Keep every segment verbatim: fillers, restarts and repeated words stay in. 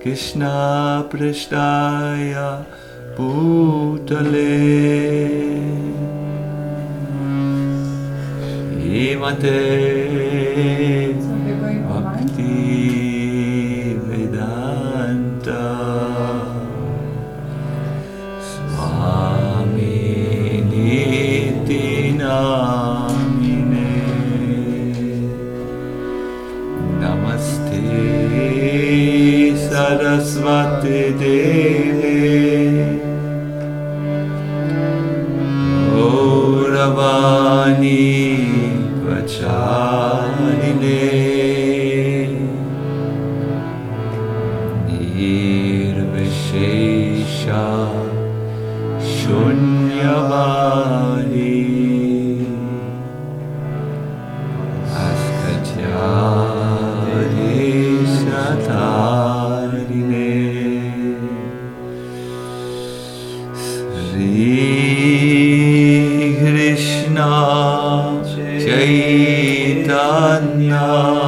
Krishna Prishtaya Bhutale Shrimate Bhakti Vedanta Swami Niti Namine Namaste Saraswati Devi Gauravani Vacharine Nirvishesha Shunyavani Askatyari Satarine Sri Krishna Chaitanya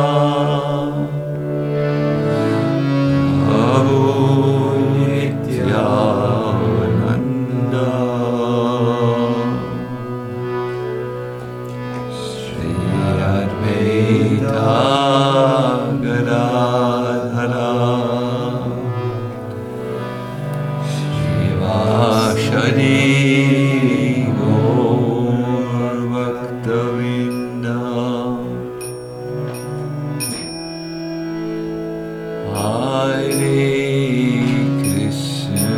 Prabhu Nityananda Sri Advaita Gadadhara Shivashari Gaur Bhaktavinda Hare Krishna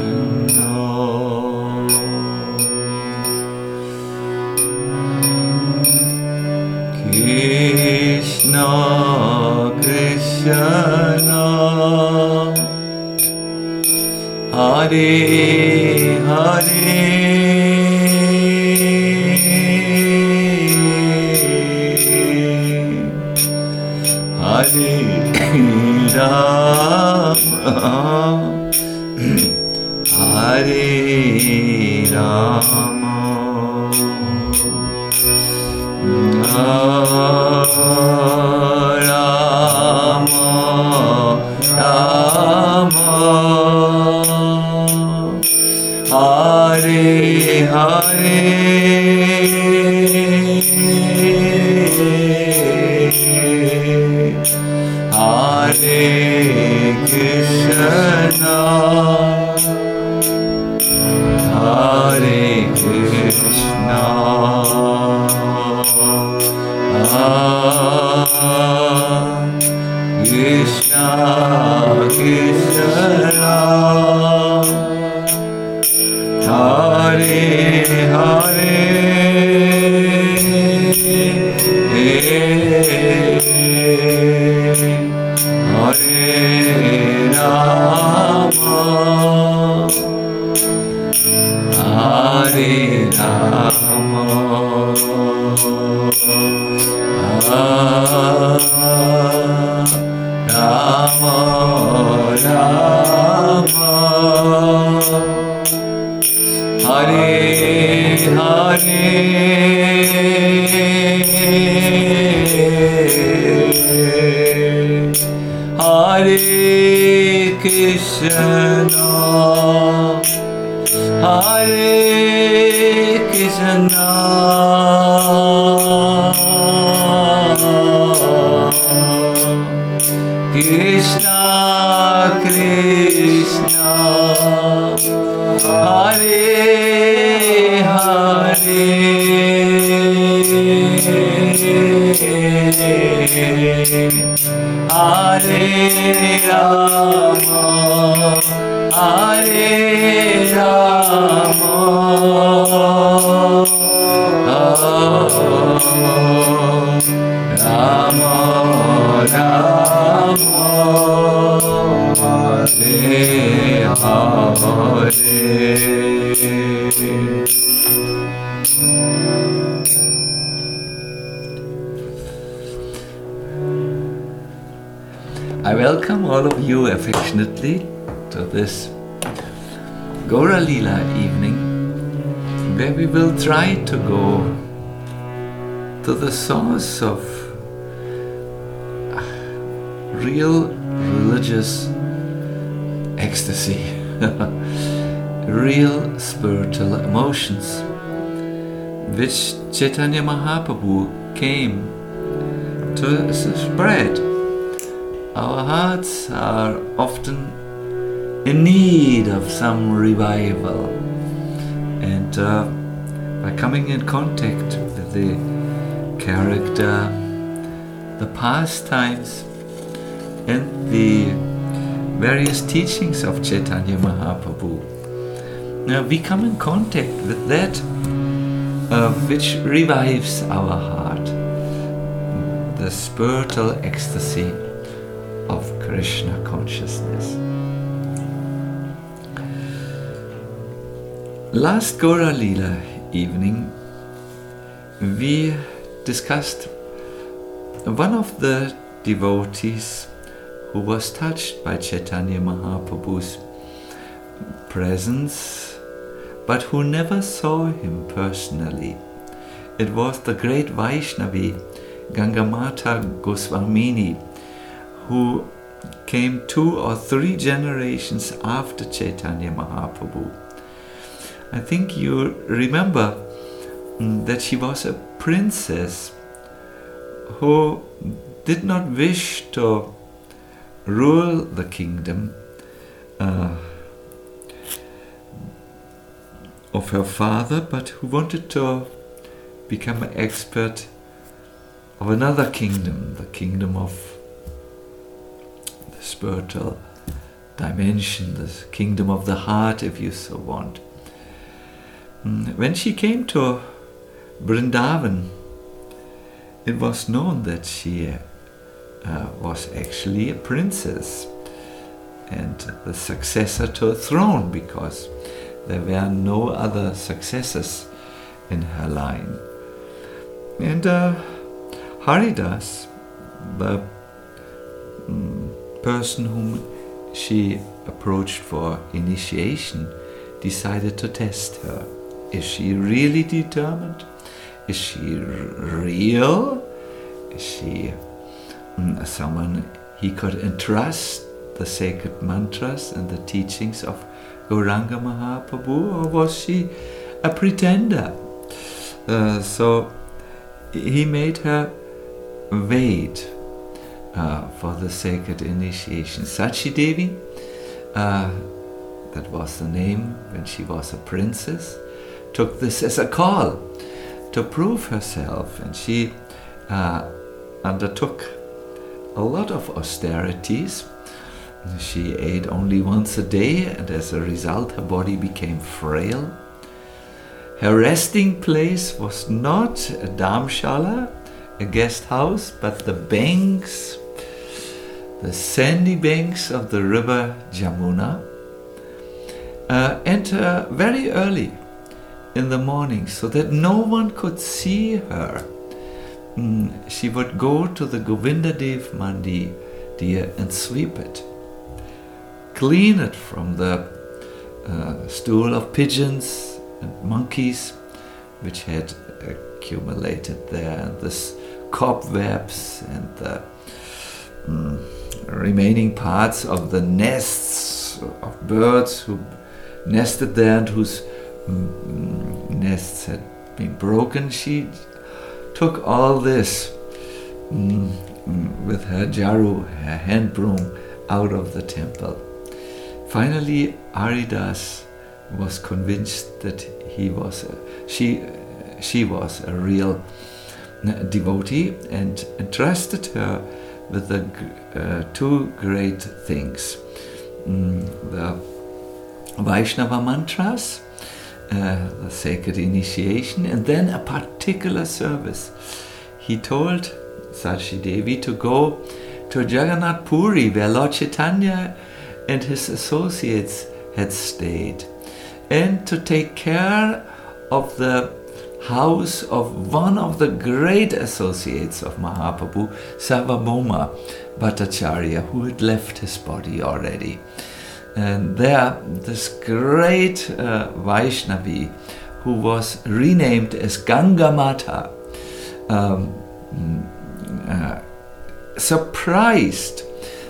Krishna Krishna Hare Hare Hare Rama Hare I welcome all of you affectionately to this Gaura Leela evening, where we will try to go to the source of real religious ecstasy, real spiritual emotions, which Chaitanya Mahaprabhu came to spread. Our hearts are often in need of some revival, and uh, by coming in contact with the character, the pastimes, and the various teachings of Chaitanya Mahaprabhu, now we come in contact with that uh, which revives our heart, the spiritual ecstasy of Krishna consciousness. Last Gaura Lila evening, we discussed one of the devotees who was touched by Chaitanya Mahaprabhu's presence, but who never saw him personally. It was the great Vaishnavi, Gangamata Goswamini, who came two or three generations after Chaitanya Mahaprabhu. I think you remember that she was a princess who did not wish to rule the kingdom uh, of her father, but who wanted to become an expert of another kingdom, the kingdom of the spiritual dimension, the kingdom of the heart, if you so want. When she came to Vrindavan, it was known that she uh, was actually a princess and the successor to a throne, because there were no other successors in her line. And uh, Haridas, the um, person whom she approached for initiation, decided to test her. Is she really determined? Is she r- real? Is she mm, someone he could entrust the sacred mantras and the teachings of Gauranga Mahaprabhu, or was she a pretender? Uh, so he made her wait uh, for the sacred initiation. Sachi Devi, uh, that was the name when she was a princess, took this as a call to prove herself, and she uh, undertook a lot of austerities. She ate only once a day, and as a result her body became frail. Her resting place was not a dharmshala, a guest house, but the banks, the sandy banks of the river Jamuna. Uh, and uh, very early in the morning, so that no one could see her, mm, she would go to the Govindadev Mandir and sweep it, clean it from the uh, stool of pigeons and monkeys which had accumulated there, and this cobwebs and the mm, remaining parts of the nests of birds who nested there and whose mm, nests had been broken. She took all this mm, with her jaru, her hand broom, out of the temple. Finally, Haridas was convinced that he was a, she she was a real devotee, and entrusted her with the uh, two great things: mm, the Vaishnava mantras, uh, the sacred initiation, and then a particular service. He told Sachi Devi to go to Jagannath Puri, where Lord Chaitanya and his associates had stayed, and to take care of the house of one of the great associates of Mahaprabhu, Sarvabhauma Bhattacharya, who had left his body already. And there, this great uh, Vaishnavi, who was renamed as Gangamata, um, uh, surprised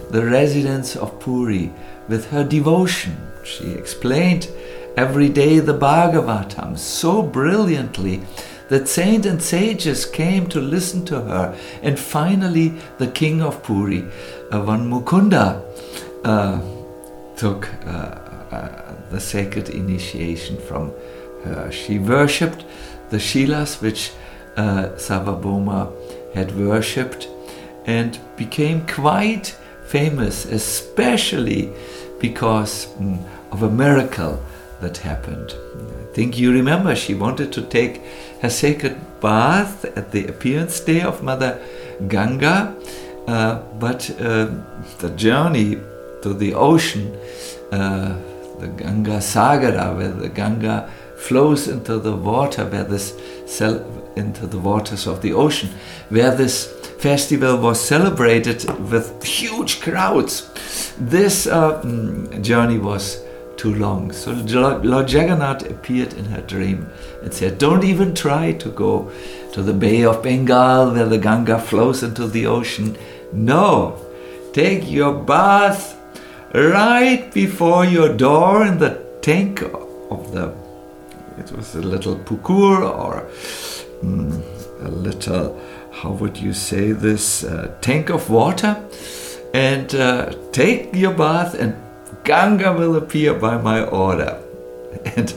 the residents of Puri with her devotion. She explained every day the Bhagavatam so brilliantly that saints and sages came to listen to her. And finally, the king of Puri, Van Mukunda, uh, took uh, uh, the sacred initiation from her. She worshipped the Shilas which uh, Sarvabhauma had worshipped and became quite famous, especially because mm, of a miracle that happened. I think you remember she wanted to take her sacred bath at the appearance day of Mother Ganga, uh, but uh, the journey to the ocean, uh, the Ganga Sagara, where the Ganga flows into the water, where this cel- into the waters of the ocean, where this festival was celebrated with huge crowds. This uh, journey was too long. So Lord Jagannath appeared in her dream and said, don't even try to go to the Bay of Bengal where the Ganga flows into the ocean. No, take your bath right before your door in the tank of the, it was a little pukur or mm, a little, how would you say this, uh, tank of water, and uh, take your bath and Ganga will appear by my order. And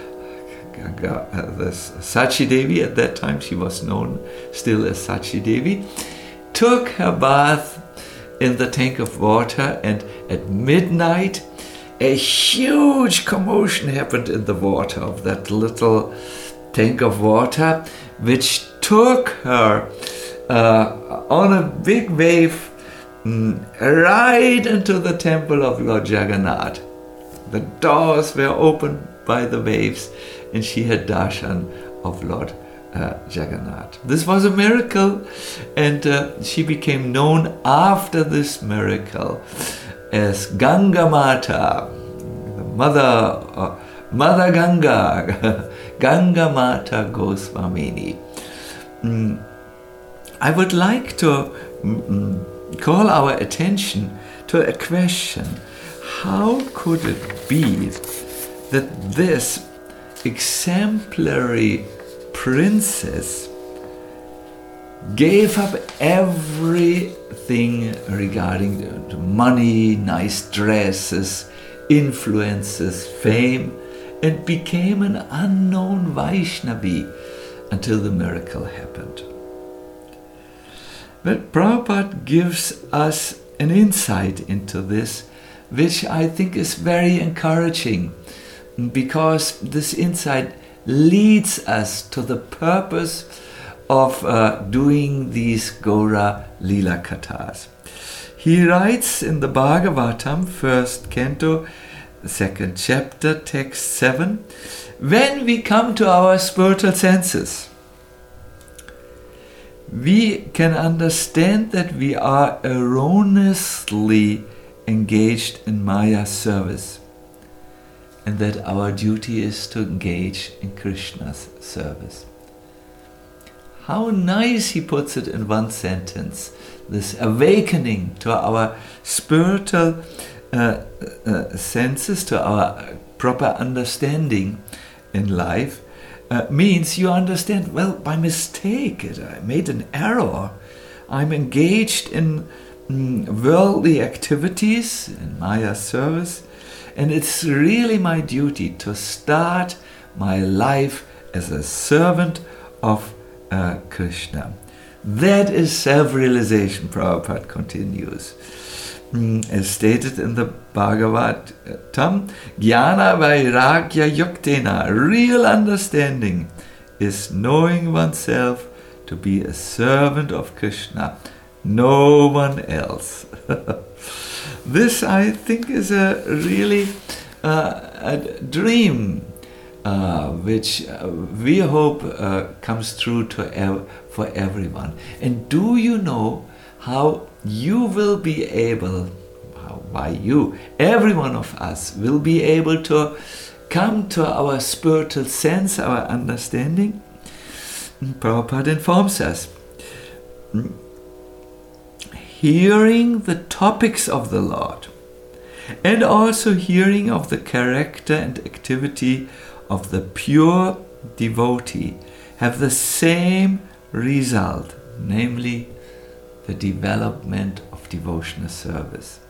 Ganga, uh, this Sachi Devi, at that time she was known still as Sachi Devi, took her bath in the tank of water, and at midnight a huge commotion happened in the water of that little tank of water, which took her uh, on a big wave Mm, right into the temple of Lord Jagannath. The doors were opened by the waves and she had darshan of Lord uh, Jagannath. This was a miracle, and uh, she became known after this miracle as Ganga Mata, the mother, uh, Mother Ganga, Ganga Mata Goswamini. Mm, I would like to mm, call our attention to a question. How could it be that this exemplary princess gave up everything regarding the money, nice dresses, influences, fame, and became an unknown Vaishnavi until the miracle happened? But Prabhupada gives us an insight into this, which I think is very encouraging, because this insight leads us to the purpose of uh, doing these Gaura Lila Kathas. He writes in the Bhagavatam, first canto, second chapter, text seven, when we come to our spiritual senses, we can understand that we are erroneously engaged in Maya service, and that our duty is to engage in Krishna's service. How nice he puts it in one sentence, this awakening to our spiritual uh, uh, senses, to our proper understanding in life. Uh, means you understand, well, by mistake, it, I made an error. I'm engaged in mm, worldly activities, in Maya service, and it's really my duty to start my life as a servant of uh, Krishna. That is self-realization, Prabhupada continues. Mm, as stated in the Bhagavatam, Jnana Vairagya Yuktena, real understanding is knowing oneself to be a servant of Krishna, no one else. This, I think, is a really uh, a dream uh, which uh, we hope uh, comes true to ev- for everyone. And do you know how you will be able, how by you, every one of us will be able to come to our spiritual sense, our understanding? Prabhupada informs us. hearing the topics of the Lord and also hearing of the character and activity of the pure devotee have the same result, namely the development of devotional service.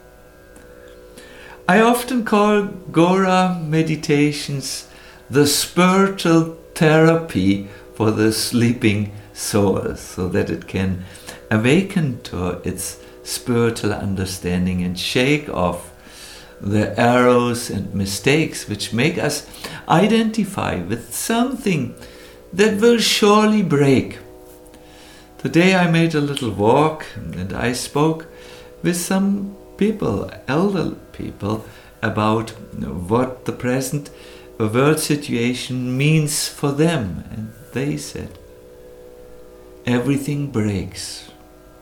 I often call Gora meditations the spiritual therapy for the sleeping soul, so that it can awaken to its spiritual understanding and shake off the errors and mistakes which make us identify with something that will surely break. Today I made a little walk and I spoke with some people, elder people, about what the present world situation means for them. And they said, everything breaks.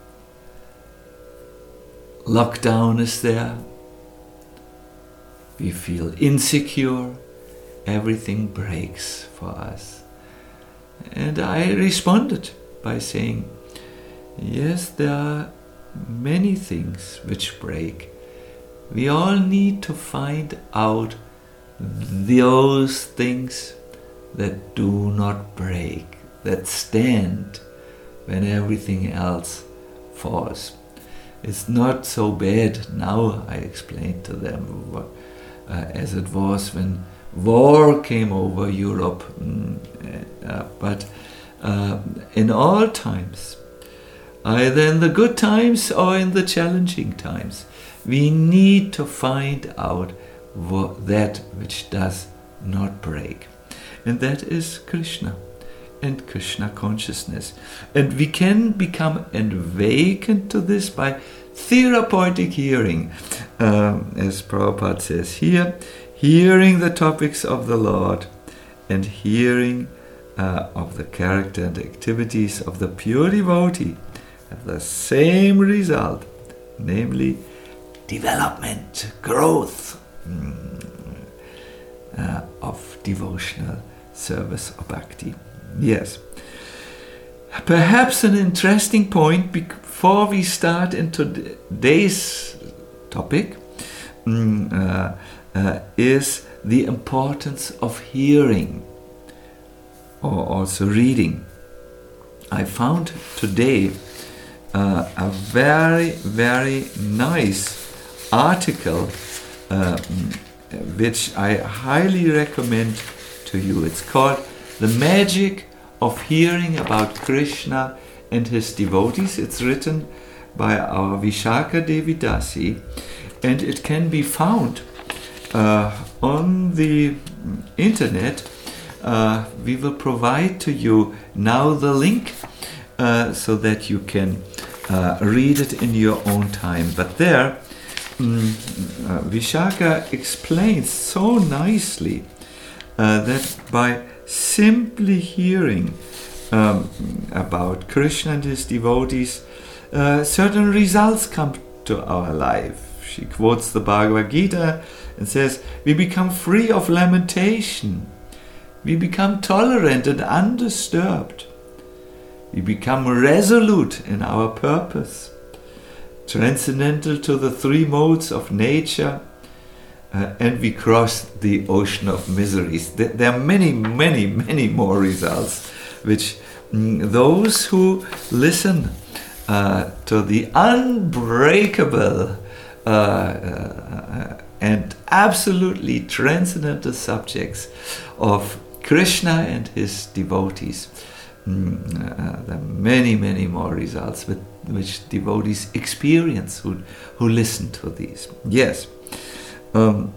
Lockdown is there. We feel insecure. Everything breaks for us. And I responded by saying, yes, there are many things which break. We all need to find out those things that do not break, that stand when everything else falls. It's not so bad now, I explained to them, uh, as it was when war came over Europe. Mm, uh, but uh, in all times, either in the good times or in the challenging times, we need to find out what, that which does not break. And that is Krishna and Krishna consciousness. And we can become awakened to this by therapeutic hearing. Um, as Prabhupada says here, hearing the topics of the Lord and hearing uh, of the character and activities of the pure devotee have the same result, namely development, growth mm, uh, of devotional service or bhakti. Yes. Perhaps an interesting point before we start into today's topic mm, uh, uh, is the importance of hearing or also reading. I found today uh, a very, very nice article uh, which I highly recommend to you. It's called The Magic of Hearing About Krishna and His Devotees. It's written by our Vishaka Devi Dasi, and it can be found uh, on the internet. Uh, we will provide to you now the link uh, so that you can uh, read it in your own time. But there, um, uh, Vishaka explains so nicely uh, that by simply hearing um, about Krishna and his devotees, uh, certain results come to our life. She quotes the Bhagavad Gita and says, we become free of lamentation. We become tolerant and undisturbed. We become resolute in our purpose, transcendental to the three modes of nature, uh, and we cross the ocean of miseries. There, there are many, many, many more results, which mm, those who listen uh, to the unbreakable uh, uh, and absolutely transcendental subjects of Krishna and his devotees. Mm, uh, there are many, many more results with which devotees experience who, who listen to these. Yes. Um,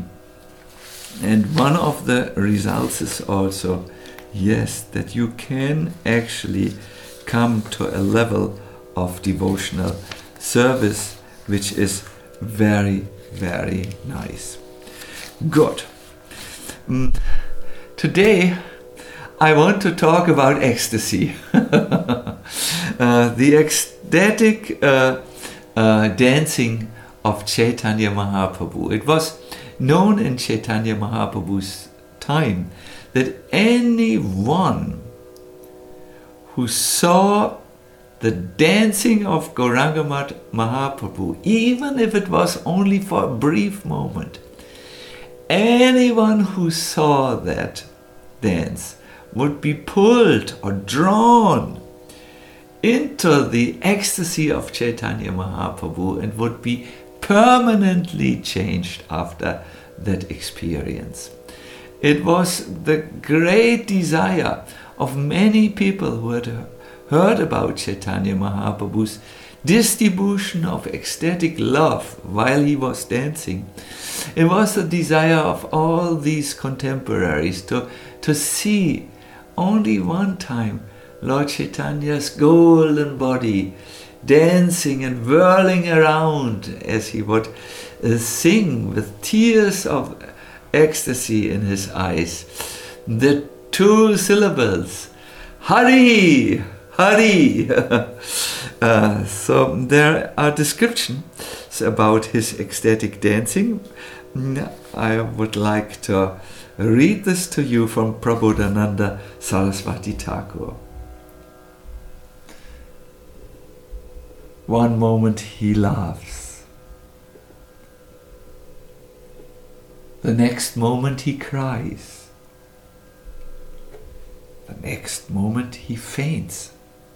and one of the results is also, yes, that you can actually come to a level of devotional service which is very, very nice. Good. Um, today I want to talk about ecstasy. uh, the ecstatic uh, uh, dancing of Chaitanya Mahaprabhu. It was known in Chaitanya Mahaprabhu's time that anyone who saw the dancing of Gauranga Mahaprabhu, even if it was only for a brief moment, anyone who saw that dance would be pulled or drawn into the ecstasy of Chaitanya Mahaprabhu and would be permanently changed after that experience. It was the great desire of many people who had heard about Chaitanya Mahaprabhu's distribution of ecstatic love while he was dancing. It was the desire of all these contemporaries to, to see only one time Lord Chaitanya's golden body dancing and whirling around as he would uh, sing with tears of ecstasy in his eyes the two syllables, Hari, Hari. uh, so there are descriptions about his ecstatic dancing. I would like to read this to you from Prabodhananda Saraswati Thakur. One moment he laughs. The next moment he cries. The next moment he faints.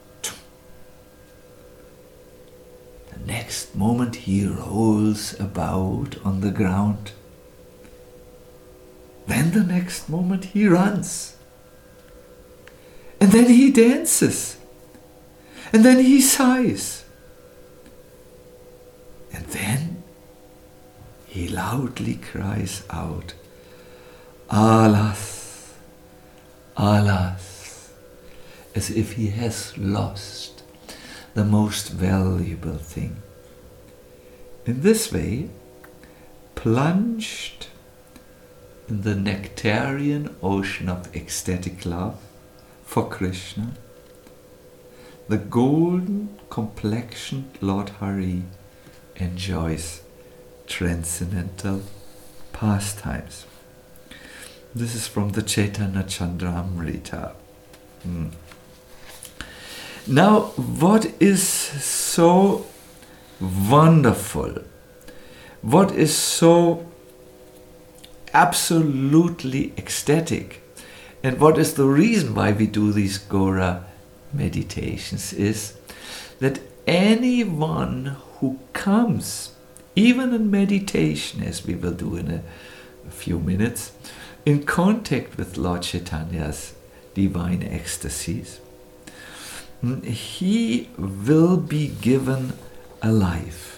The next moment he rolls about on the ground. Then the next moment he runs. And then he dances. And then he sighs. And then he loudly cries out, Alas, alas, as if he has lost the most valuable thing. In this way, plunged in the nectarian ocean of ecstatic love for Krishna, the golden complexioned Lord Hari enjoys transcendental pastimes. This is from the Chaitanya Chandramrita. Mm. Now, what is so wonderful, what is so absolutely ecstatic, and what is the reason why we do these Gaura meditations is that anyone who comes, even in meditation, as we will do in a, a few minutes, in contact with Lord Chaitanya's divine ecstasies, he will be given a life.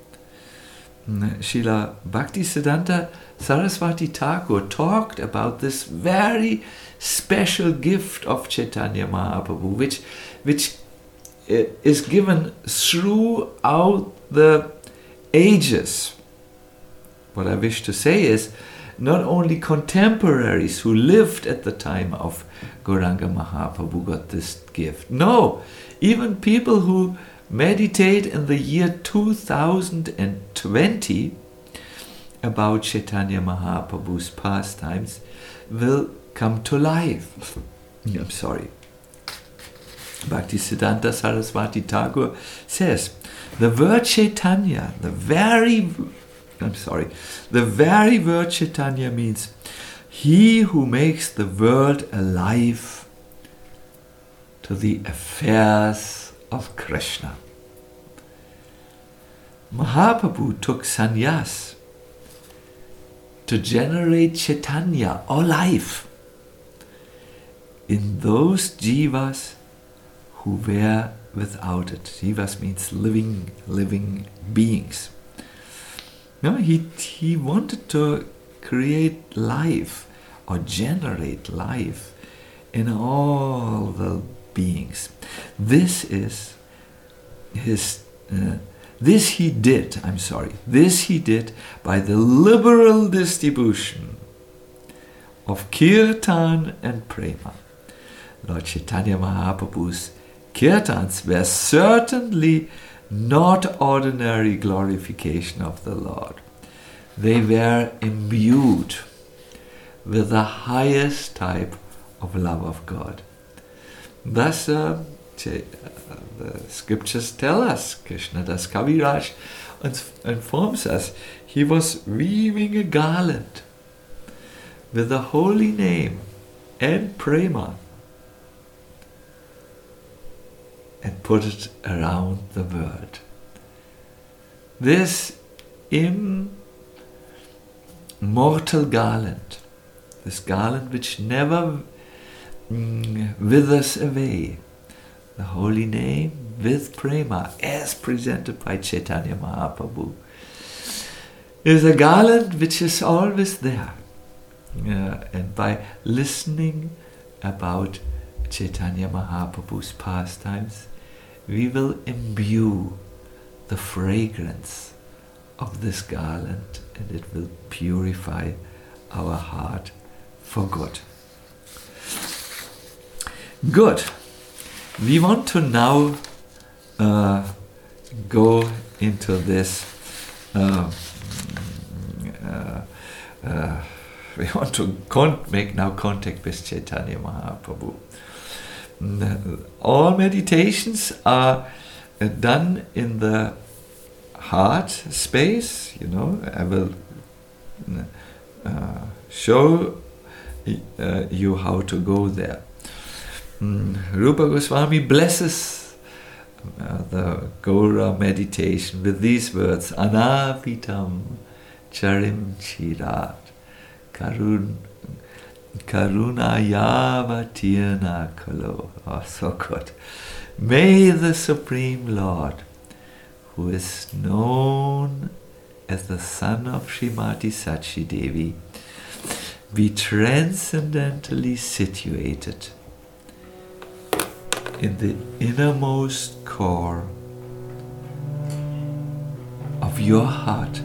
Srila Bhaktisiddhanta Saraswati Thakur talked about this very special gift of Chaitanya Mahaprabhu, which, which is given throughout the ages. What I wish to say is, not only contemporaries who lived at the time of Gauranga Mahaprabhu got this gift. No, even people who meditate in the year two thousand twenty about Chaitanya Mahaprabhu's pastimes will come to life. I'm sorry. Bhaktisiddhanta Saraswati Thakur says, the word Chaitanya, the very, I'm sorry, the very word Chaitanya means he who makes the world alive to the affairs of Krishna. Mahaprabhu took sannyas to generate Chaitanya or life in those jivas who were without it. Jivas means living, living beings. No, he, he wanted to create life or generate life in all the beings. This is his, uh, this he did, I'm sorry, this he did by the liberal distribution of kirtan and prema. Lord Chaitanya Mahaprabhu's kirtans were certainly not ordinary glorification of the Lord. They were imbued with the highest type of love of God. Thus, uh, the scriptures tell us, Krishnadas Kaviraj informs us, he was weaving a garland with the holy name and prema and put it around the world. This immortal garland, this garland which never mm, withers away, the holy name with prema, as presented by Chaitanya Mahaprabhu, is a garland which is always there. Uh, and by listening about Chaitanya Mahaprabhu's pastimes, we will imbue the fragrance of this garland, and it will purify our heart for good. Good. We want to now uh, go into this. Uh, uh, uh, we want to con make now contact with Chaitanya Mahaprabhu. All meditations are uh, done in the heart space. You know, I will uh, show uh, you how to go there. Mm, Rupa Goswami blesses uh, the Gaura meditation with these words: Anavitam charim chirat karun karuna yavatirna kalo. Oh, so good. May the Supreme Lord, who is known as the son of Srimati Sachi Devi, be transcendentally situated in the innermost core of your heart.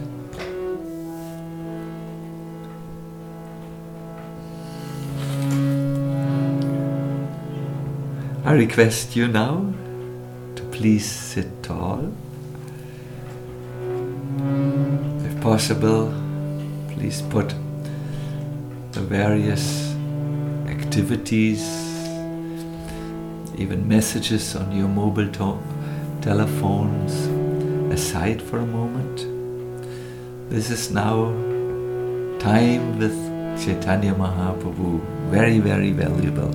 I request you now to please sit tall. If possible, please put the various activities, even messages on your mobile telephones aside for a moment. This is now time with Chaitanya Mahaprabhu, very, very valuable.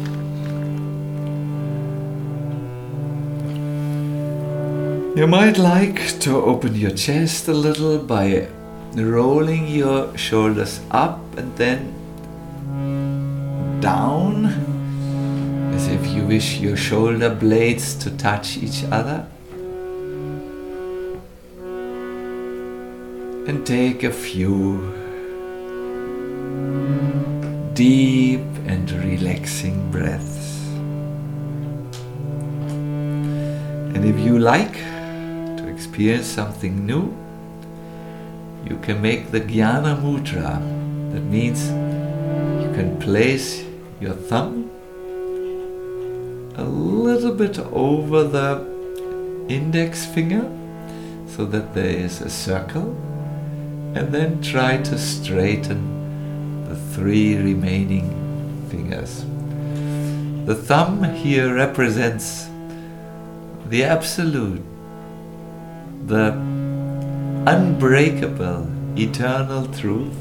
You might like to open your chest a little by rolling your shoulders up and then down, as if you wish your shoulder blades to touch each other. And take a few deep and relaxing breaths. And if you like to experience something new, you can make the Jnana Mudra. That means you can place your thumb a little bit over the index finger so that there is a circle, and then try to straighten the three remaining fingers. The thumb here represents the absolute, the unbreakable, eternal truth,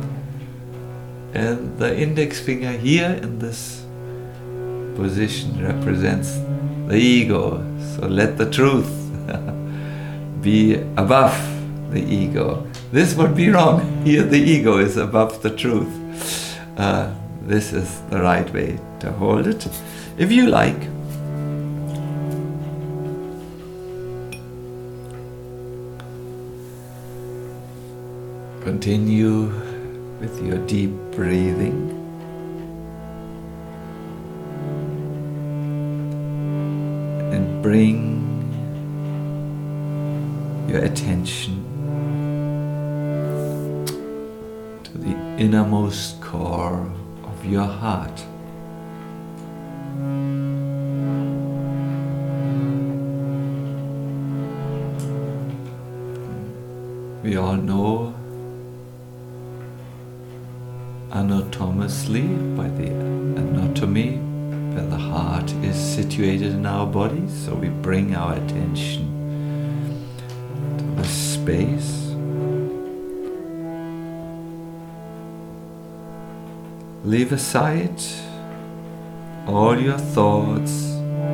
and the index finger here in this position represents the ego. So let the truth be above the ego. This would be wrong. Here the ego is above the truth. Uh, this is the right way to hold it. If you like, continue with your deep breathing. And bring your attention to the innermost core of your heart. We all know anatomically, by the anatomy where the heart is situated in our body. So we bring our attention to the space. Leave aside all your thoughts,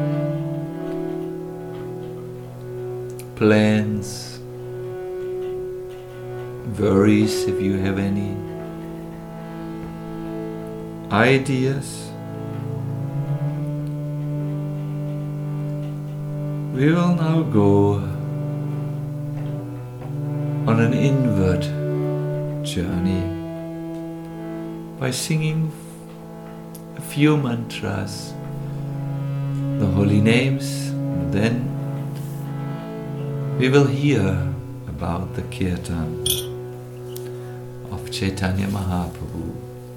plans, worries if you have any, ideas. We will now go on an inward journey by singing a few mantras, the holy names, and then we will hear about the Kirtan of Chaitanya Mahaprabhu.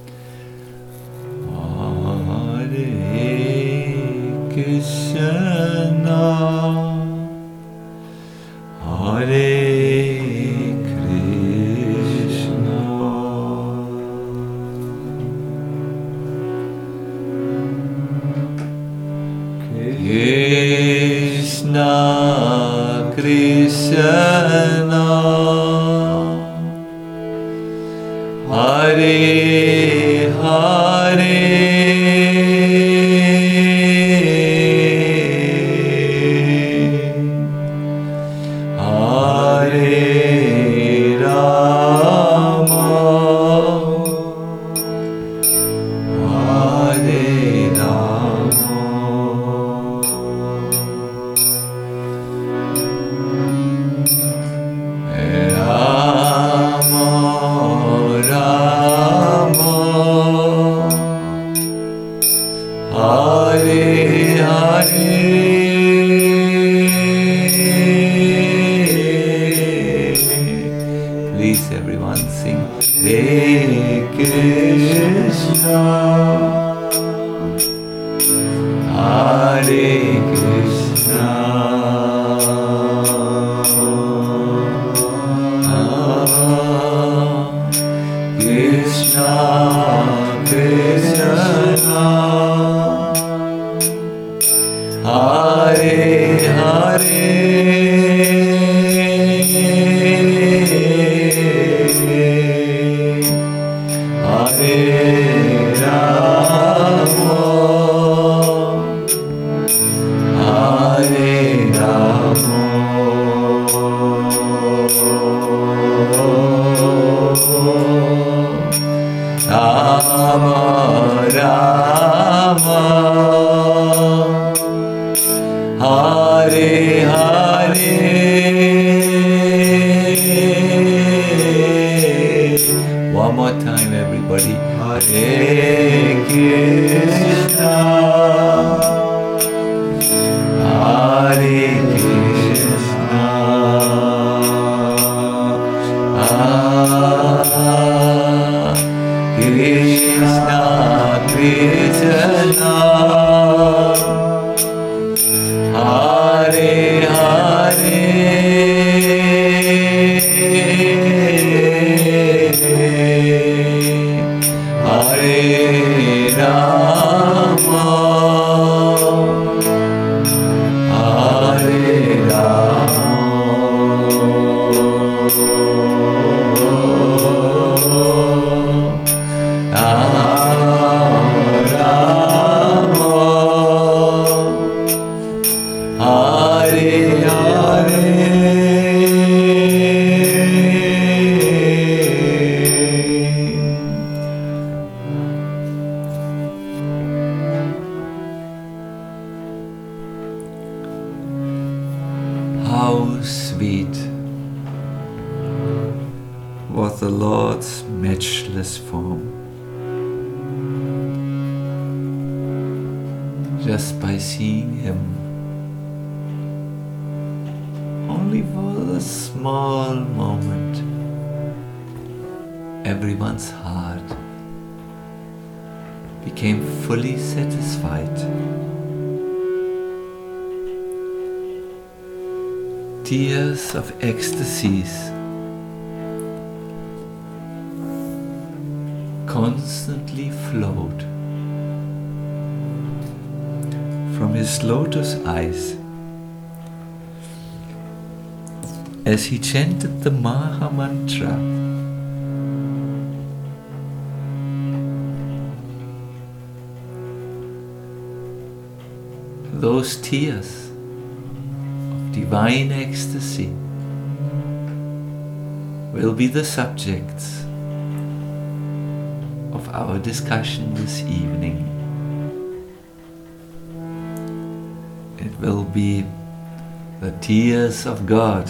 Hare Krishna, Hare Krishna, Krishna Krishna, Hare Hare, just by seeing him, only for a small moment, everyone's heart became fully satisfied. Tears of ecstasies constantly flowed from his lotus eyes as he chanted the Maha Mantra. Those tears of divine ecstasy will be the subjects of our discussion this evening. It will be the tears of God,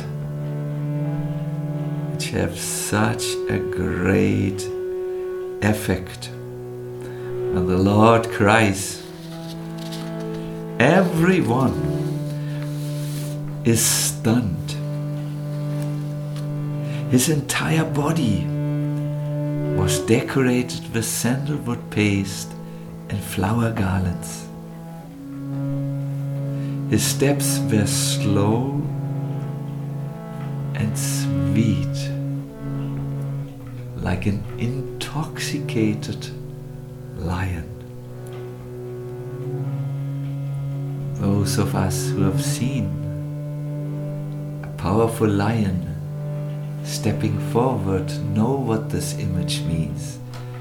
which have such a great effect. When the Lord cries, everyone is stunned. His entire body was decorated with sandalwood paste and flower garlands. His steps were slow and sweet, like an intoxicated lion. Those of us who have seen a powerful lion stepping forward know what this image means.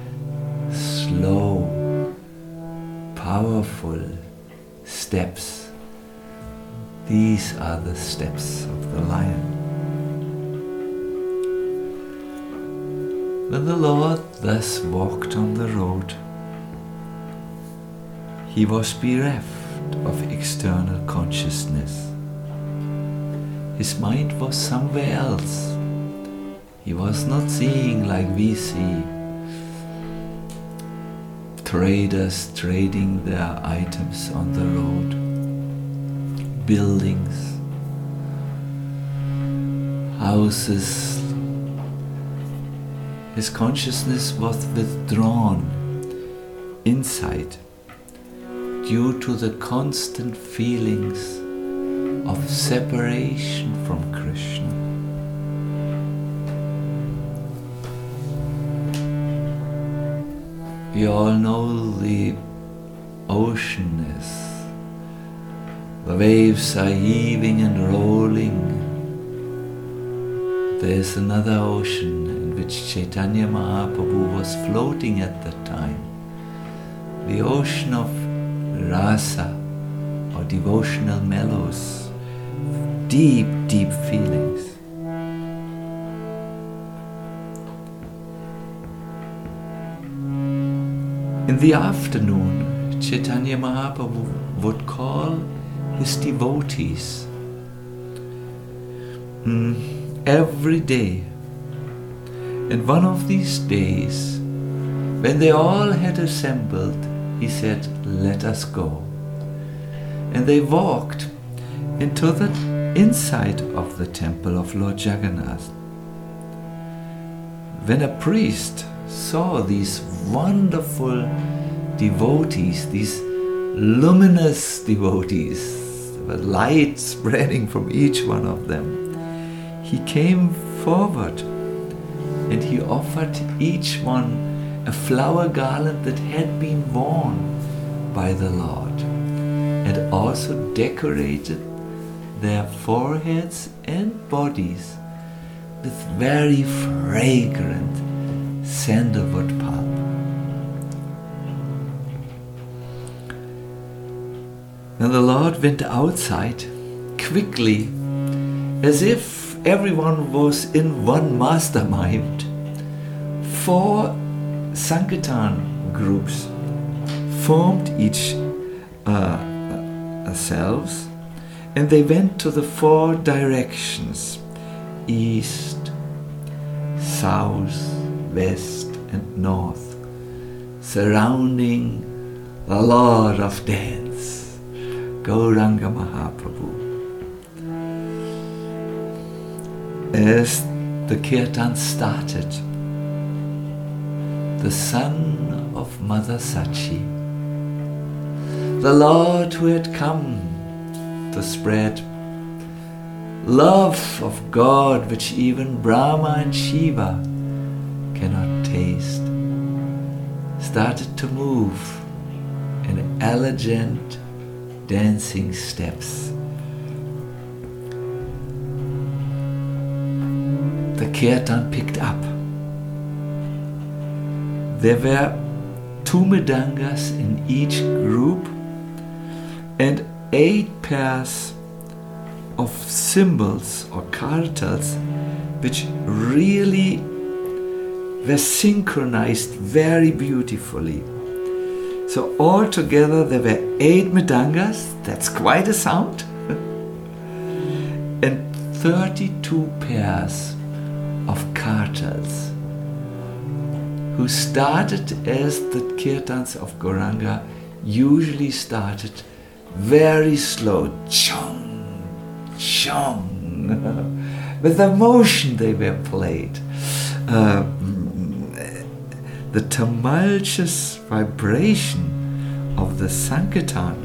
Slow, powerful steps. These are the steps of the lion. When the Lord thus walked on the road, he was bereft of external consciousness. His mind was somewhere else. He was not seeing like we see. Traders trading their items on the road, buildings, houses. His consciousness was withdrawn inside due to the constant feelings of separation from Krishna. We all know the ocean is. The waves are heaving and rolling. There is another ocean in which Chaitanya Mahaprabhu was floating at that time. The ocean of rasa, or devotional mellows, deep, deep feelings. In the afternoon, Chaitanya Mahaprabhu would call his devotees mm, every day. And one of these days, when they all had assembled, he said, "Let us go." And they walked into the inside of the temple of Lord Jagannath. When a priest saw these wonderful devotees, these luminous devotees, with light spreading from each one of them, he came forward and he offered each one a flower garland that had been worn by the Lord, and also decorated their foreheads and bodies with very fragrant sandalwood pulp. When the Lord went outside, quickly, as if everyone was in one mastermind, four Sankirtan groups formed each uh, themselves, and they went to the four directions: east, south, west and north, surrounding the Lord of Dance, Gauranga Mahaprabhu. As the kirtan started, the son of Mother Sachi, the Lord who had come to spread love of God which even Brahma and Shiva cannot taste, started to move in elegant dancing steps. The kirtan picked up. There were two mridangas in each group and eight pairs of cymbals or kartals which really were synchronized very beautifully. So altogether there were eight mridangas, that's quite a sound, and thirty-two pairs of kartals, who started as the kirtans of Gauranga usually started very slow, chong, chong, with the motion they were played. Uh, the tumultuous vibration of the Sankirtan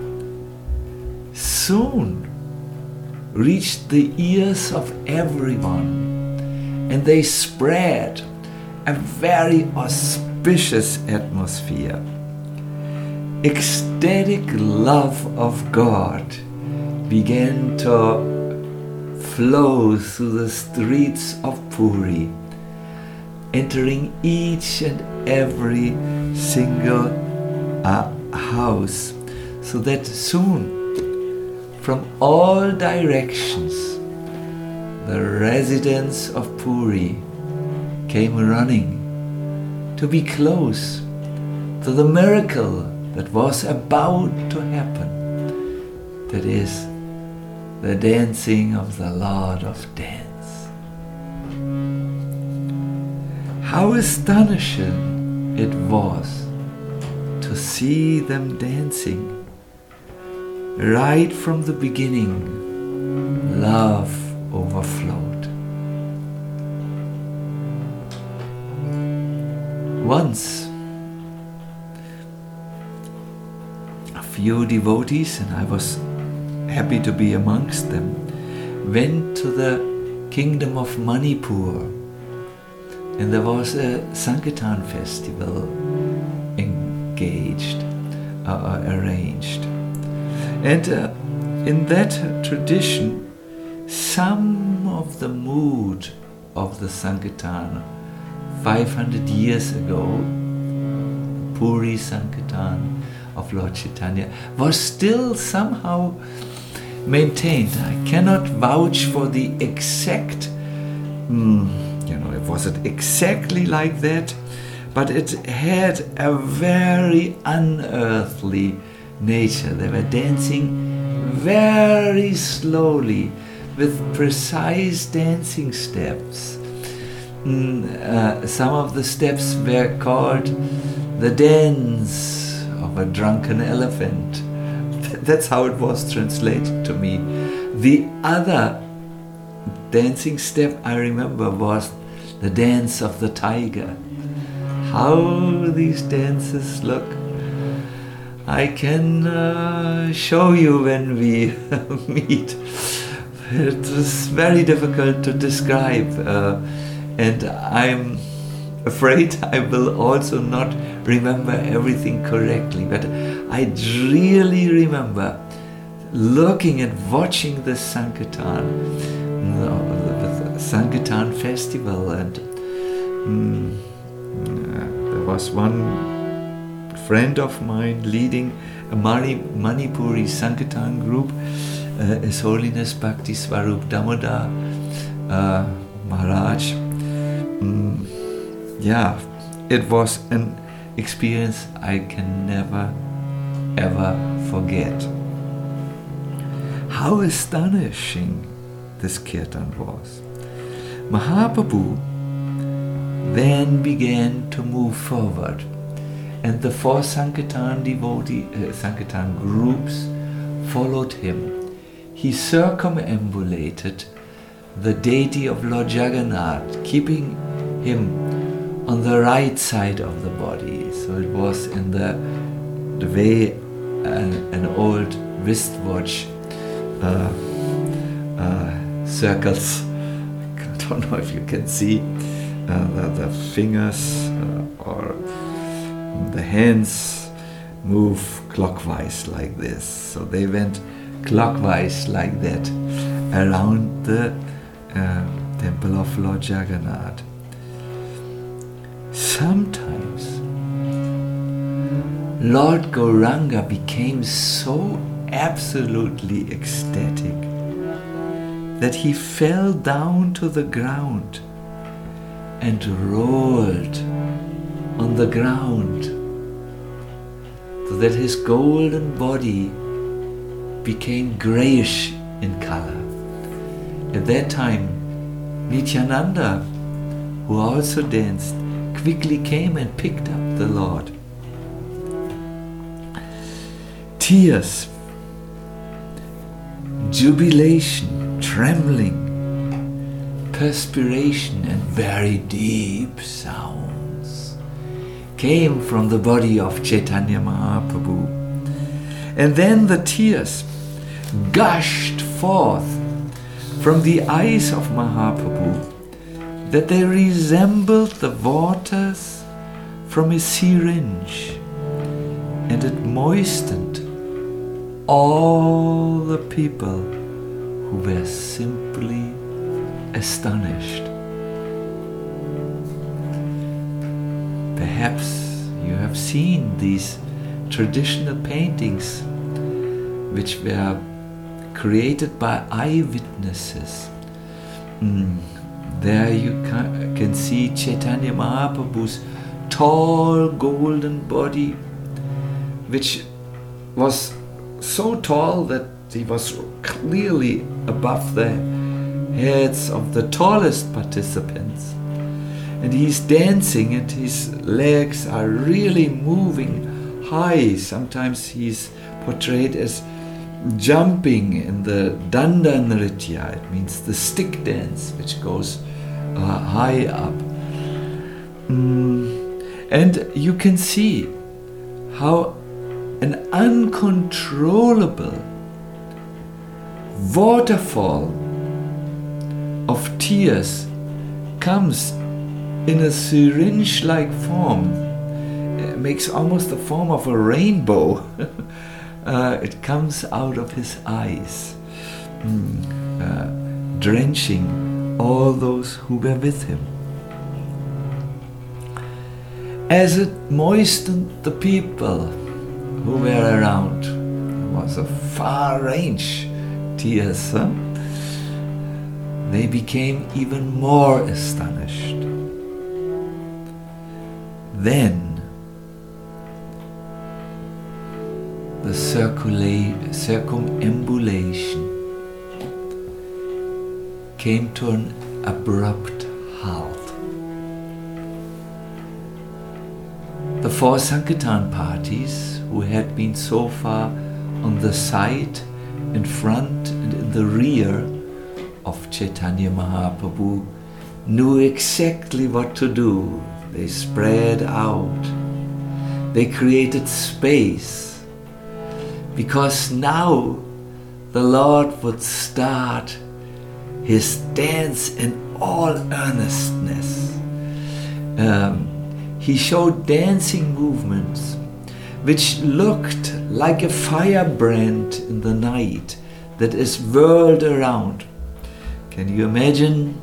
soon reached the ears of everyone, and they spread a very auspicious atmosphere. Ecstatic love of God began to flow through the streets of Puri, entering each and every single uh, house, so that soon, from all directions, the residents of Puri came running to be close to the miracle that was about to happen, that is, the dancing of the Lord of Dance. How astonishing it was to see them dancing. Right from the beginning, love overflowed. Once, a few devotees, and I was happy to be amongst them, went to the kingdom of Manipur, and there was a Sankirtan festival engaged, uh, arranged. And uh, in that tradition, some of the mood of the Sankirtan five hundred years ago, Puri Sankirtan of Lord Chaitanya, was still somehow maintained. I cannot vouch for the exact, mm, you know, it wasn't exactly like that, but it had a very unearthly nature. They were dancing very slowly with precise dancing steps. Mm, uh, some of the steps were called the dance of a drunken elephant. That's how it was translated to me. The other dancing step I remember was the dance of the tiger. How these dances look, I can uh, show you when we meet. It is very difficult to describe, uh, and I'm afraid I will also not remember everything correctly, but I really remember looking and watching the Sankirtan, the Sankirtan festival, and um, there was one friend of mine leading a Mani, Manipuri Sankirtan group, uh, His Holiness Bhakti Swarup Damodar uh, Maharaj. Um, yeah, it was an experience I can never ever forget. How astonishing this kirtan was. Mahaprabhu then began to move forward, and the four Sankirtan devotee, uh, Sankirtan groups followed him. He circumambulated the deity of Lord Jagannath, keeping him on the right side of the body. So it was in the, the way an, an old wristwatch uh, uh, circles. I don't know if you can see uh, the, the fingers uh, or the hands move clockwise like this. So they went clockwise like that around the uh, temple of Lord Jagannath. Sometimes Lord Gauranga became so absolutely ecstatic that he fell down to the ground and rolled on the ground, so that his golden body became greyish in color. At that time, Nityananda, who also danced, quickly came and picked up the Lord. Tears, jubilation, trembling, perspiration, and very deep sounds came from the body of Chaitanya Mahaprabhu. And then the tears gushed forth from the eyes of Mahaprabhu, that they resembled the waters from a syringe, and it moistened all the people who were simply astonished. Perhaps you have seen these traditional paintings which were created by eyewitnesses. Mm. There you can, can see Chaitanya Mahaprabhu's tall golden body, which was so tall that he was clearly above the heads of the tallest participants. And he's dancing and his legs are really moving high. Sometimes he's portrayed as jumping in the Danda Nritya. It means the stick dance, which goes uh, high up. Mm. And you can see how an uncontrollable waterfall of tears comes in a syringe-like form. It makes almost the form of a rainbow. uh, it comes out of his eyes, mm, uh, drenching all those who were with him. As it moistened the people who were around, it was a far-range tears, huh? They became even more astonished. Then the circula- circumambulation came to an abrupt halt. The four Sankirtan parties, who had been so far on the side, in front and in the rear of Chaitanya Mahaprabhu, knew exactly what to do. They spread out. They created space, because now the Lord would start his dance in all earnestness. Um, he showed dancing movements which looked like a firebrand in the night that is whirled around. Can you imagine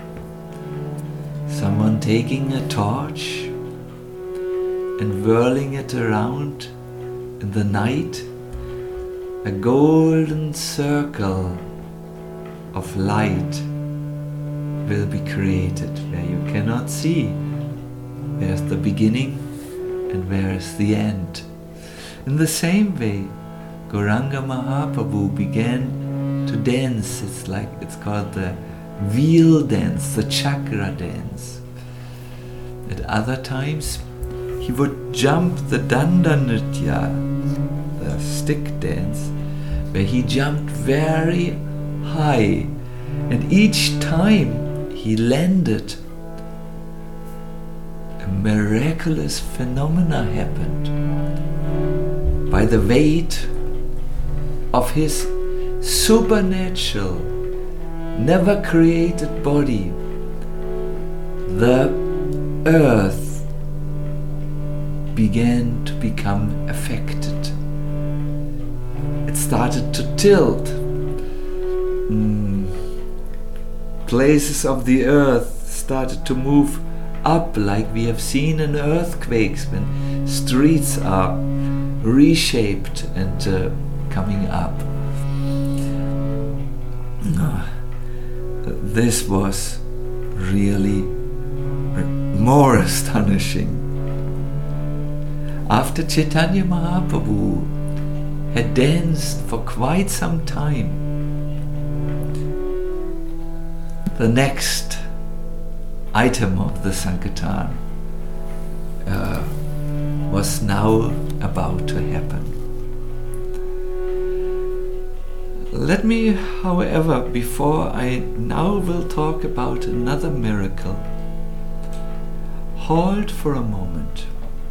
someone taking a torch and whirling it around in the night? A golden circle of light will be created where you cannot see where's the beginning and where is the end. In the same way, Gauranga Mahaprabhu began to dance. It's like it's called the wheel dance, the chakra dance. At other times, he would jump the Danda Nritya, the stick dance, where he jumped very high, and each time he landed, a miraculous phenomena happened. By the weight of his supernatural, never created body, the earth began to become affected. It started to tilt. Mm. Places of the earth started to move up, like we have seen in earthquakes when streets are reshaped and uh, coming up. Uh, this was really more astonishing. After Chaitanya Mahaprabhu had danced for quite some time, the next item of the Sankirtan uh, was now about to happen. Let me, however, before I now will talk about another miracle, halt for a moment.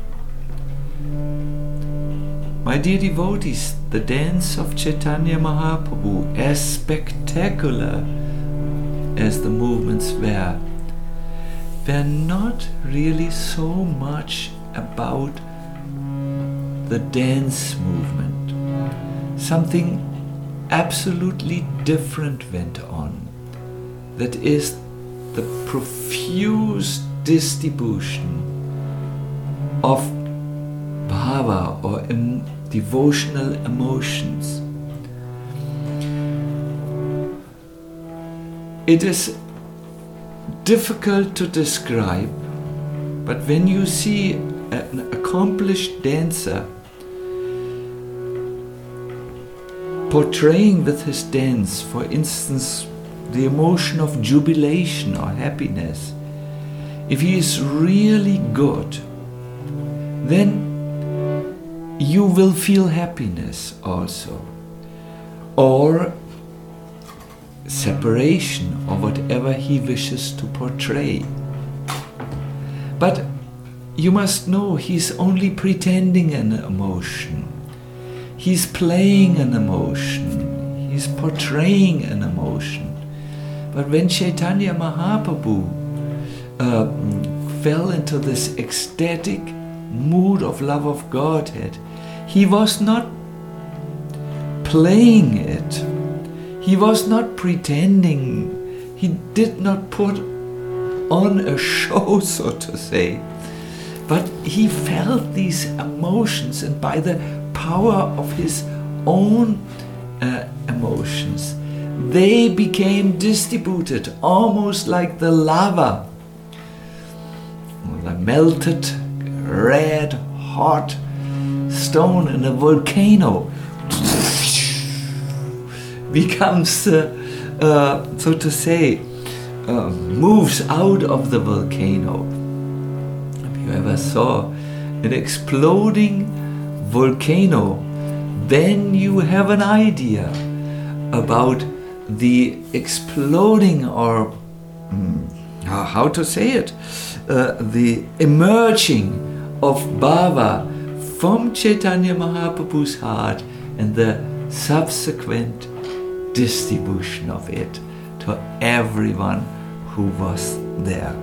My dear devotees, the dance of Chaitanya Mahaprabhu, as spectacular as the movements were, were not really so much about the dance movement. Something absolutely different went on. That is the profuse distribution of bhava or em- devotional emotions. It is difficult to describe, but when you see an accomplished dancer portraying with his dance, for instance, the emotion of jubilation or happiness, if he is really good, then you will feel happiness also, or separation, or whatever he wishes to portray. But you must know he's only pretending an emotion. He's playing an emotion. He's portraying an emotion. But when Chaitanya Mahaprabhu uh, fell into this ecstatic mood of love of Godhead, he was not playing it. He was not pretending. He did not put on a show, so to say. But he felt these emotions, and by the power of his own uh, emotions, they became distributed almost like the lava, the melted red hot stone in a volcano becomes uh, uh, so to say uh, moves out of the volcano. If you ever saw an exploding volcano, then you have an idea about the exploding, or mm, how to say it, uh, the emerging of bhava from Chaitanya Mahaprabhu's heart and the subsequent distribution of it to everyone who was there.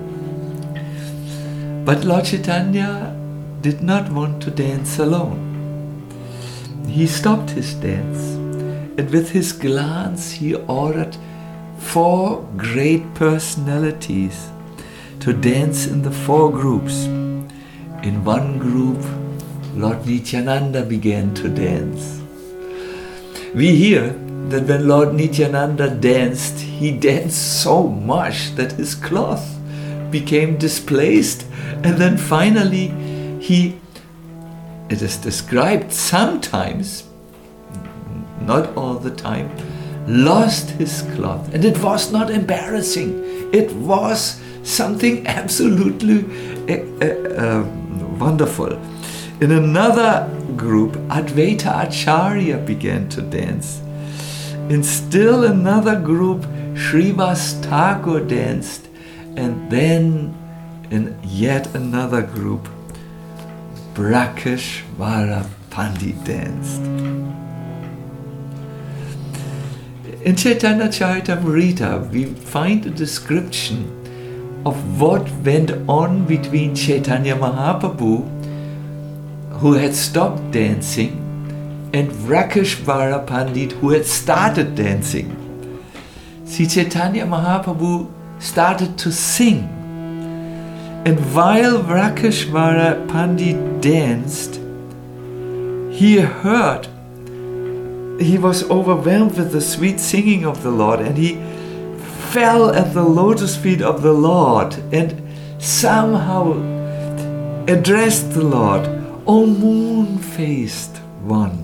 But Lord Chaitanya did not want to dance alone. He stopped his dance, and with his glance he ordered four great personalities to dance in the four groups. In one group, Lord Nityananda began to dance. We hear that when Lord Nityananda danced, he danced so much that his cloth became displaced, and then finally he, it is described sometimes, not all the time, lost his cloth. And it was not embarrassing. It was something absolutely uh, uh, wonderful. In another group, Advaita Acharya began to dance. In still another group, Srivas Thakur danced. And then in yet another group, Brakeshwara Pandit danced. In Chaitanya Charitamrita, we find a description of what went on between Chaitanya Mahaprabhu who had stopped dancing, and Rakeshvara Pandit, who had started dancing. Sri Chaitanya Mahaprabhu started to sing. And while Rakeshvara Pandit danced, he heard, he was overwhelmed with the sweet singing of the Lord, and he fell at the lotus feet of the Lord and somehow addressed the Lord, "O moon-faced one,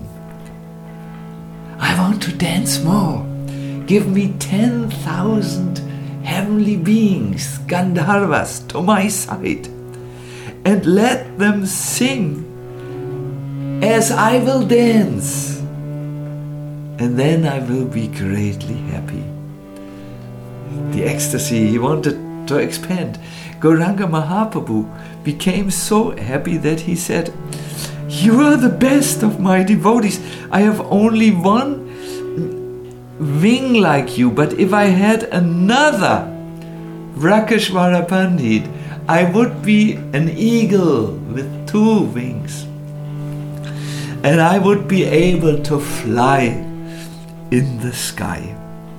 I want to dance more. Give me ten thousand heavenly beings, Gandharvas, to my side, and let them sing as I will dance, and then I will be greatly happy." The ecstasy he wanted to expand. Gauranga Mahaprabhu became so happy that he said, "You are the best of my devotees. I have only one wing like you, but if I had another Rakeshvara Pandit, I would be an eagle with two wings, and I would be able to fly in the sky."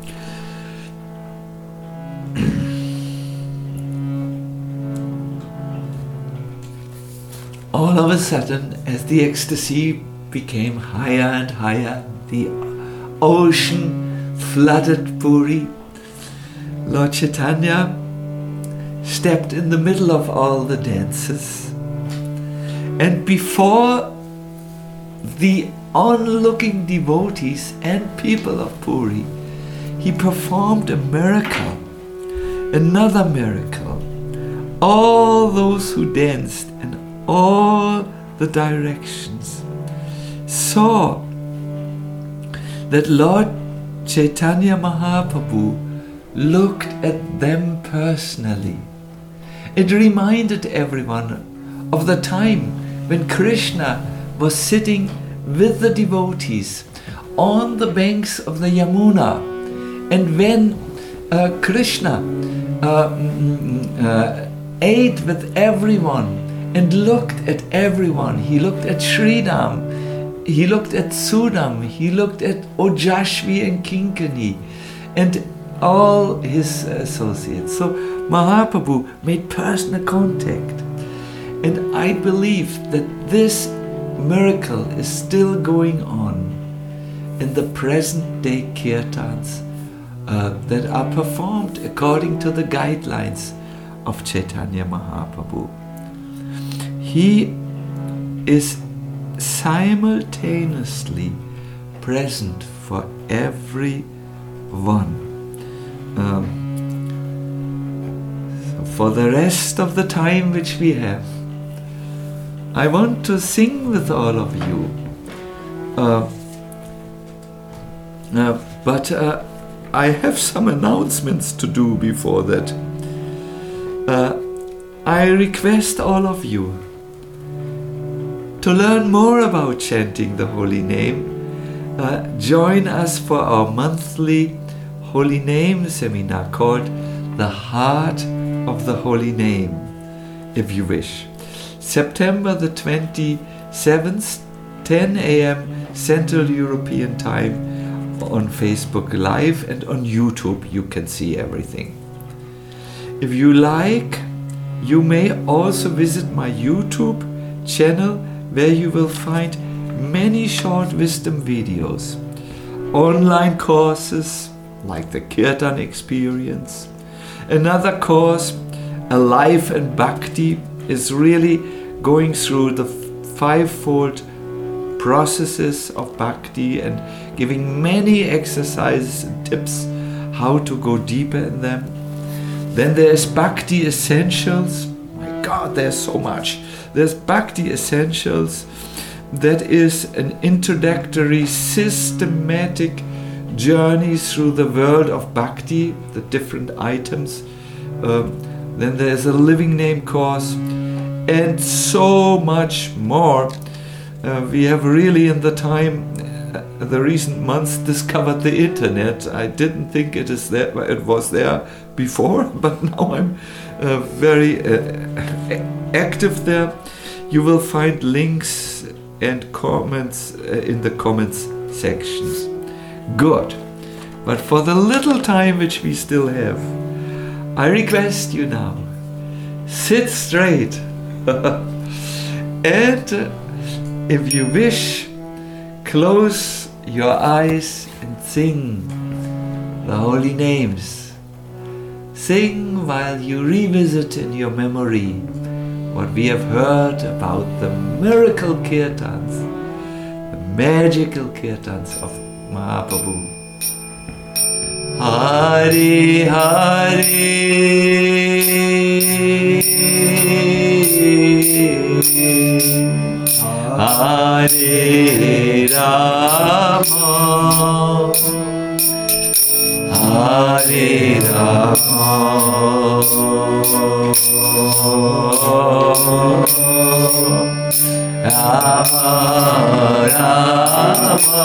All of a sudden, as the ecstasy became higher and higher, the ocean flooded Puri, Lord Chaitanya stepped in the middle of all the dances, and before the onlooking devotees and people of Puri, he performed a miracle, another miracle. All those who danced and all the directions saw that Lord Chaitanya Mahaprabhu looked at them personally. It reminded everyone of the time when Krishna was sitting with the devotees on the banks of the Yamuna, and when uh, Krishna uh, uh, ate with everyone and looked at everyone. He looked at Sridham, he looked at Sudam, he looked at Ojashvi and Kinkani, and all his associates. So Mahaprabhu made personal contact. And I believe that this miracle is still going on in the present day kirtans uh, that are performed according to the guidelines of Chaitanya Mahaprabhu. He is simultaneously present for everyone. Um, so for the rest of the time which we have, I want to sing with all of you. Uh, uh, but uh, I have some announcements to do before that. Uh, I request all of you to learn more about chanting the holy name. Uh, join us for our monthly holy name seminar called The Heart of the Holy Name, if you wish. September the twenty-seventh, ten a m Central European Time on Facebook Live, and on YouTube you can see everything. If you like, you may also visit my YouTube channel, where you will find many short wisdom videos, online courses like the Kirtan Experience. Another course, A Life in Bhakti, is really going through the fivefold processes of Bhakti and giving many exercises and tips how to go deeper in them. Then there's Bhakti Essentials. My God, there's so much. There's Bhakti Essentials, that is an introductory, systematic journey through the world of Bhakti, the different items. Um, then there's a Living Name course, and so much more. Uh, we have really, in the time, uh, the recent months, discovered the internet. I didn't think it is there, it was there before, but now I'm uh, very uh, active there. You will find links and comments uh, in the comments sections. Good. But for the little time which we still have, I request you now, sit straight and uh, if you wish, close your eyes and sing the holy names. Sing while you revisit in your memory what we have heard about the miracle kirtans, the magical kirtans of Mahaprabhu. Hari Hari Hare Rama Hare Rama Rama Rama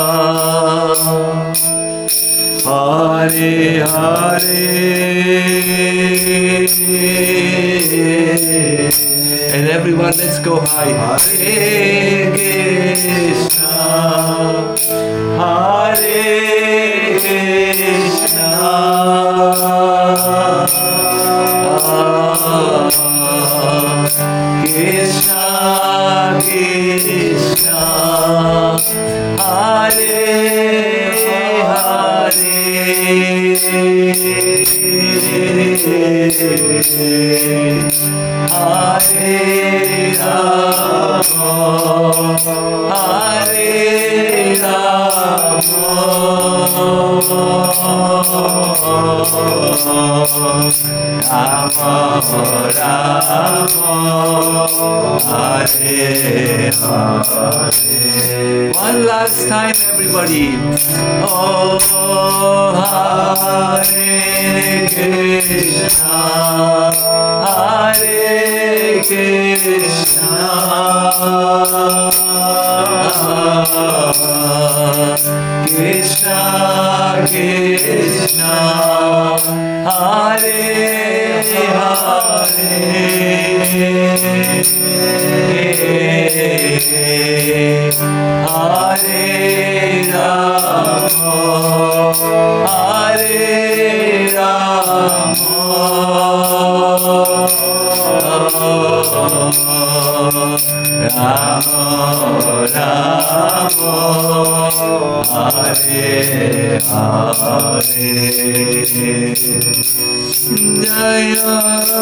Hare Hare. And everyone, let's go high. Hare Krishna, Hare Krishna, Krishna Krishna, Hare Hare, Hare Rama, Hare Rama, Rama Rama, Hare Hare. One last time, everybody. Oh, Hare Krishna, Hare Krishna, Krishna Krishna, Hare Hare, Hare Rama, Hare Rama, Rama Rama, Hare Hare. Jaya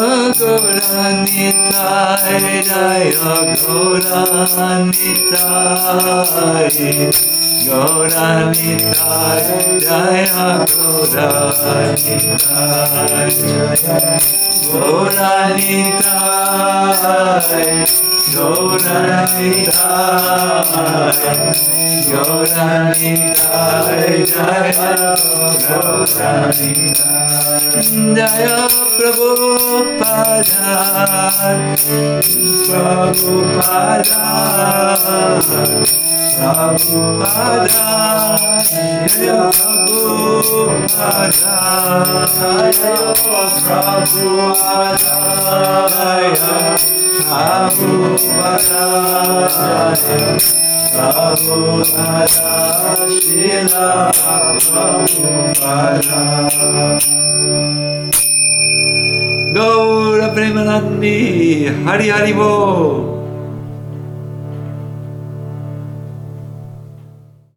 Gauranitai, Jaya Gauranitai, Gauranitai, Jaya Gauranitai, Gauranitai, Gauranitai, Gauranitai, Jaya Gauranitai, Jaya Prabhupada, Prabhupada, Prabhupada, Jaya Prabhupada, Jaya Prabhupada, Jaya Prabhupada, Prabhupada, Srila Prabhupada. Gaura Premanandi, Hari Hari Bo.